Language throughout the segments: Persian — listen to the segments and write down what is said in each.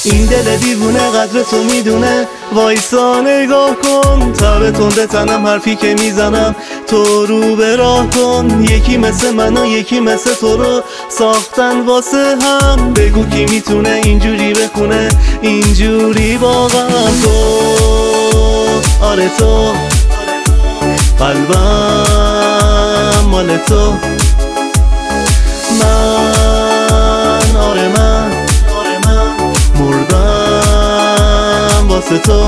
این دل دیوونه قدر تو میدونه، وایسا نگاه کن، تب تنده تنم حرفی که میزنم تو رو به راه کن. یکی مثل من و یکی مثل تو رو ساختن واسه هم، بگو کی میتونه اینجوری بخونه اینجوری واقعا. تو آره تو قلبم مال تو، من آره من مردم واسه تو.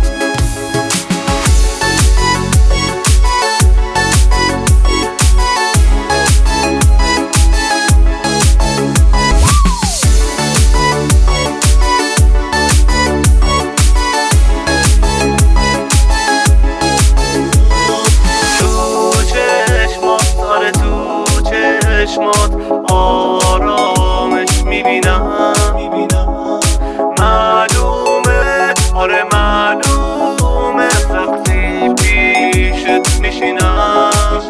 چشمات آرامش میبینم، معلومه آره معلومه وقتی پیشت میشینم.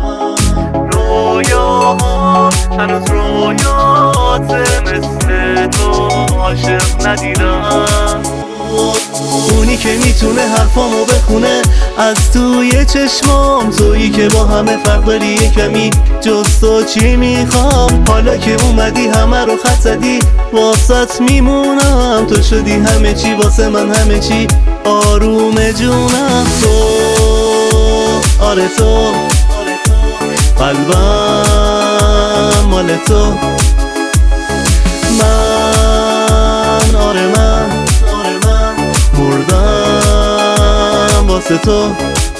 رویاها هنوز رویاته، مثل تو عاشق ندیدم. اونی که میتونه حرفامو بخونه از توی چشمام، تویی که با همه فرق داری یه کمی، جز تو چی میخوام؟ حالا که اومدی همه رو خط زدی، واسط میمونم. تو شدی همه چی واسه من، همه چی آروم جونم. تو آره تو قلبم مال تو، من آره من مردم واسه تو.